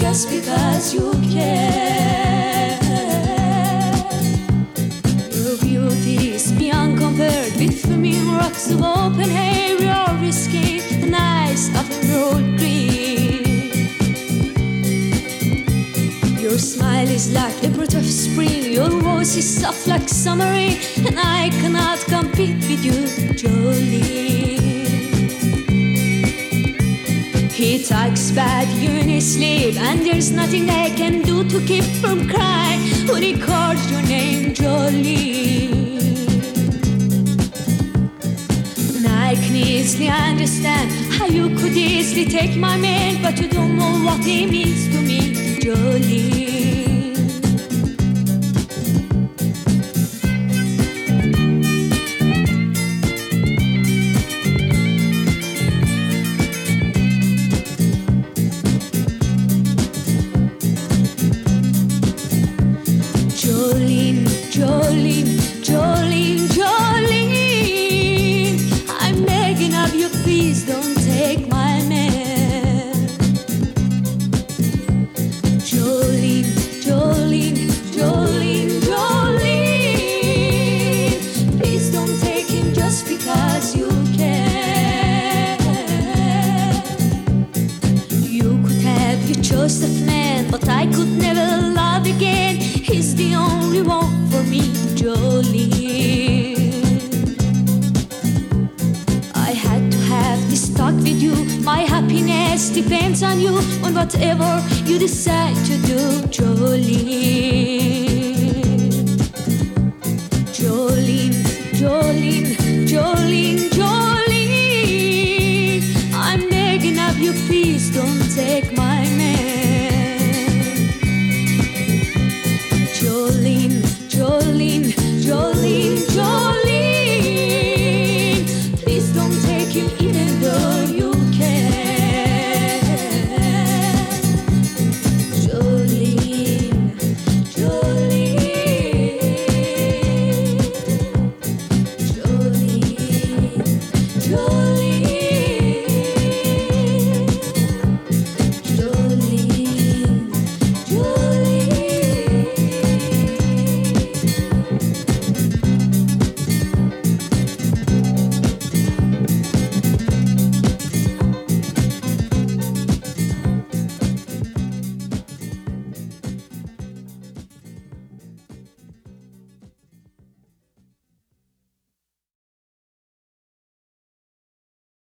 just because you care. Your beauty is beyond compared with flaming rocks of open hair. You're risking the nice of road green. Your smile is like a breath of spring. Your voice is soft like summer rain, and I cannot compete with you, Jolene. He talks about you in his sleep, and there's nothing I can do to keep from crying when he calls your name, Jolene. And I can easily understand how you could easily take my man, but you don't know what he means to me, Jolene. Jolene, Jolene, Jolene, Jolene, I'm begging of you, please don't take my man. Jolene, Jolene, Jolene, Jolene, please don't take him just because you can. You could have your choice of man, but I could never love again. He's the only one for me, Jolene. I had to have this talk with you. My happiness depends on you, on whatever you decide to do, Jolene. Jolene, Jolene, Jolene,